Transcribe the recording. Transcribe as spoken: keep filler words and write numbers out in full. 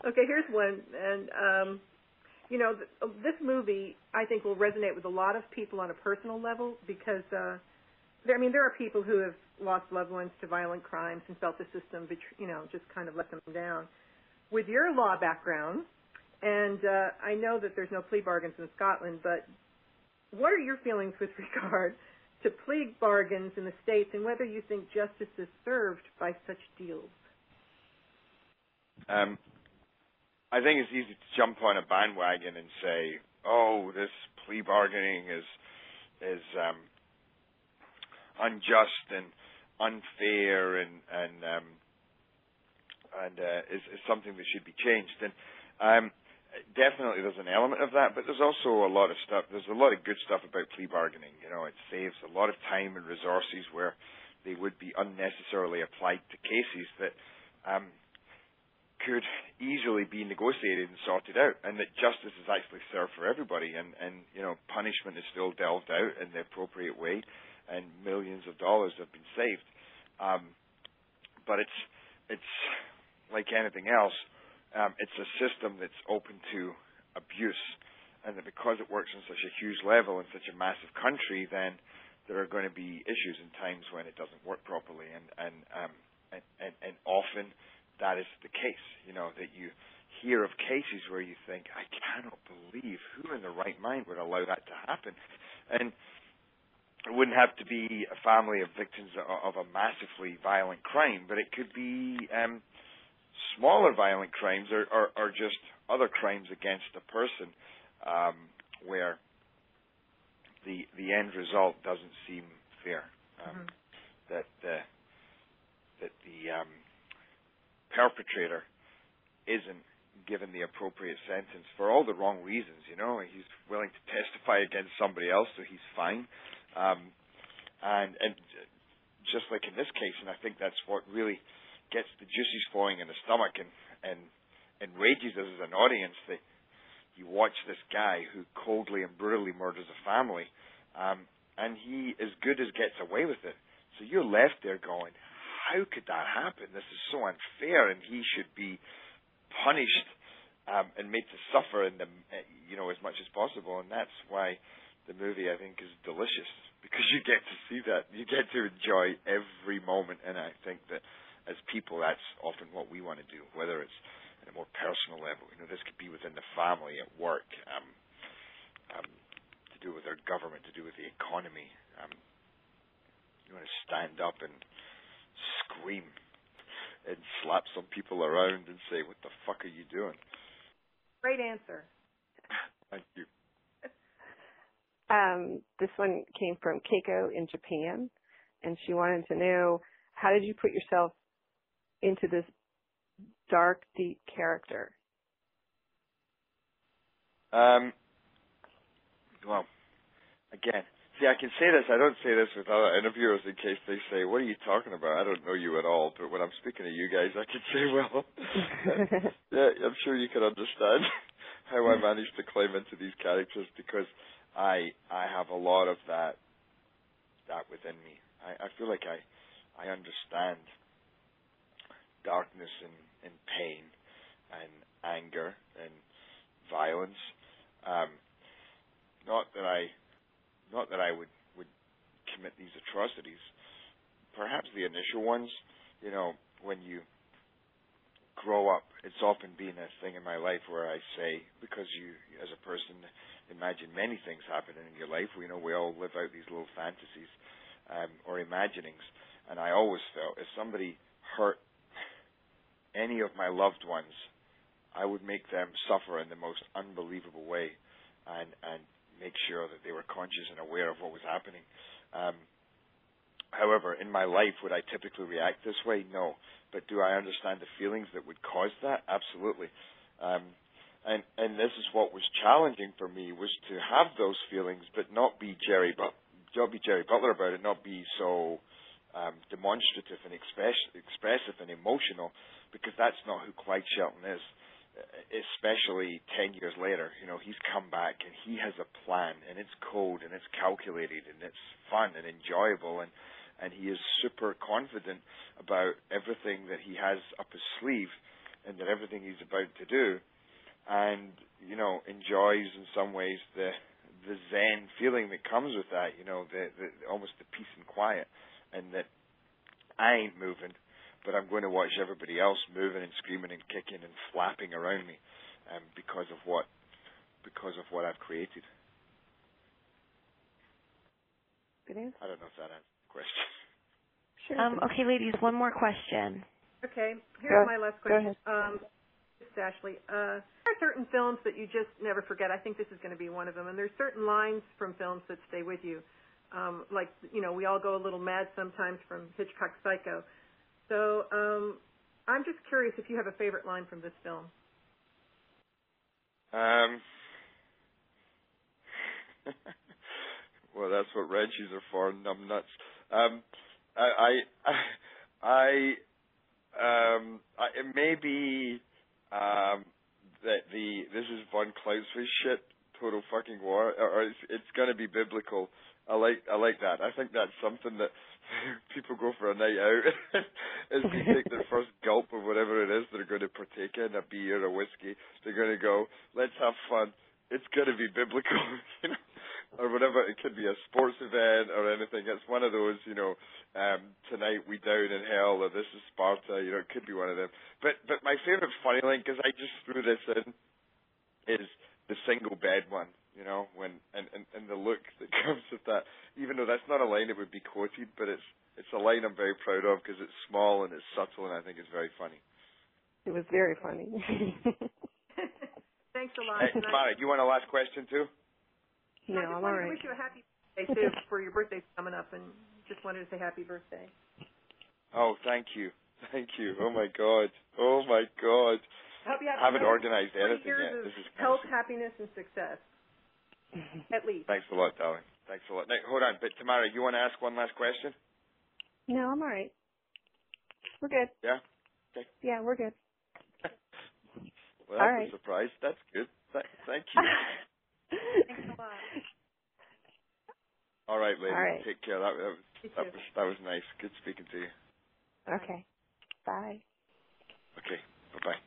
Okay, here's one. And, um, you know, th- this movie, I think, will resonate with a lot of people on a personal level because, uh, there, I mean, there are people who have lost loved ones to violent crimes and felt the system, betray, you know, just kind of let them down. With your law background, and uh, I know that there's no plea bargains in Scotland, but what are your feelings with regard to plea bargains in the States and whether you think justice is served by such deals? Um, I think it's easy to jump on a bandwagon and say, "Oh, this plea bargaining is is um, unjust and unfair and and um, and uh, is, is something that should be changed." And um, definitely, there's an element of that, but there's also a lot of stuff. There's a lot of good stuff about plea bargaining. You know, it saves a lot of time and resources where they would be unnecessarily applied to cases that um, could easily be negotiated and sorted out, and that justice is actually served for everybody, and, and you know, punishment is still delved out in the appropriate way, and millions of dollars have been saved. Um, but it's it's like anything else, um, it's a system that's open to abuse, and that because it works on such a huge level in such a massive country, then there are going to be issues and times when it doesn't work properly, and and um, and, and, and often that is the case, you know, that you hear of cases where you think, I cannot believe who in their right mind would allow that to happen. And it wouldn't have to be a family of victims of a massively violent crime, but it could be um, smaller violent crimes or, or, or just other crimes against a person um, where the the end result doesn't seem fair. Um, mm-hmm. That uh, that the um, perpetrator isn't given the appropriate sentence for all the wrong reasons. You know, he's willing to testify against somebody else, so he's fine. Um, and and just like in this case, and I think that's what really gets the juices flowing in the stomach and and enrages us as an audience, that you watch this guy who coldly and brutally murders a family, um, and he as good as gets away with it. So you're left there going, how could that happen? This is so unfair, and he should be punished um, and made to suffer in the, you know, as much as possible. And that's why the movie, I think, is delicious, because you get to see that. You get to enjoy every moment, and I think that as people, that's often what we want to do, whether it's at a more personal level. You know, this could be within the family, at work, um, um, to do with our government, to do with the economy. Um, you want to stand up and scream and slap some people around and say, what the fuck are you doing? Great answer. Thank you. Um, this one came from Keiko in Japan, and she wanted to know, how did you put yourself into this dark, deep character? Um, well, again, see, I can say this. I don't say this with other interviewers in case they say, what are you talking about? I don't know you at all. But when I'm speaking to you guys, I can say, well, yeah, I'm sure you can understand how I managed to climb into these characters, because I I have a lot of that that within me. I, I feel like I I understand darkness and, and pain and anger and violence. Um, not that I Not that I would, would commit these atrocities. Perhaps the initial ones, you know, when you grow up, it's often been a thing in my life where I say, because you, as a person, imagine many things happening in your life. You know, we all live out these little fantasies um, or imaginings. And I always felt if somebody hurt any of my loved ones, I would make them suffer in the most unbelievable way, and, and make sure that they were conscious and aware of what was happening. Um, however, in my life, would I typically react this way? No. But do I understand the feelings that would cause that? Absolutely. Um, and and this is what was challenging for me, was to have those feelings, but not be Jerry, but not be Jerry Butler about it, not be so um, demonstrative and express, expressive and emotional, because that's not who Clyde Shelton is. Especially ten years later, you know, he's come back and he has a plan, and it's cold and it's calculated and it's fun and enjoyable, and, and he is super confident about everything that he has up his sleeve and that everything he's about to do, and you know enjoys in some ways the the zen feeling that comes with that, you know, the, the almost the peace and quiet, and that I ain't moving, but I'm going to watch everybody else moving and screaming and kicking and flapping around me, um, because of what because of what I've created. Good answer. I don't know if that answers the question. Sure. Um, okay, ladies, one more question. Okay, here's Go, my last go question. ahead. Um, this is Ashley. Uh, there are certain films that you just never forget. I think this is going to be one of them. And there's certain lines from films that stay with you. Um, like, you know, we all go a little mad sometimes from Hitchcock's Psycho. So um, I'm just curious if you have a favorite line from this film. Um, well, that's what Reggies are for, numb nuts. Um, I, I, I, um, I it may be um, that the this is Von Clausewitz shit, total fucking war, or, or it's, it's going to be biblical. I like I like that. I think that's something that people go for a night out as they take their first gulp of whatever it is they're going to partake in, a beer, a whiskey. They're going to go, let's have fun. It's going to be biblical, you know, or whatever. It could be a sports event or anything. It's one of those, you know, um, tonight we down in hell, or this is Sparta. You know, it could be one of them. But but my favorite funny line, because I just threw this in, is the single bed one. You know, when and, and, and the look that comes with that, even though that's not a line that would be quoted, but it's it's a line I'm very proud of because it's small and it's subtle, and I think it's very funny. It was very funny. Thanks a lot. Hey, Tamara, do you want a last question too? No, I just I'm wanted all to right. wish you a happy birthday too for your birthday coming up, and just wanted to say happy birthday. Oh, thank you, thank you. Oh my God, oh my God. I hope you have I haven't another organized twenty anything years yet. of This is health, kind of... happiness, and success. At least. Thanks a lot, darling. Thanks a lot. Now, hold on, but Tamara, you want to ask one last question? No, I'm all right. We're good. Yeah? Okay. Yeah, we're good. Well, that's all right. a surprise. That's good. Th- thank you. Thanks a lot. All right, lady. All right. Take care. That, that, was, You that, too. was, that was nice. Good speaking to you. Okay. Bye. Okay. Bye-bye.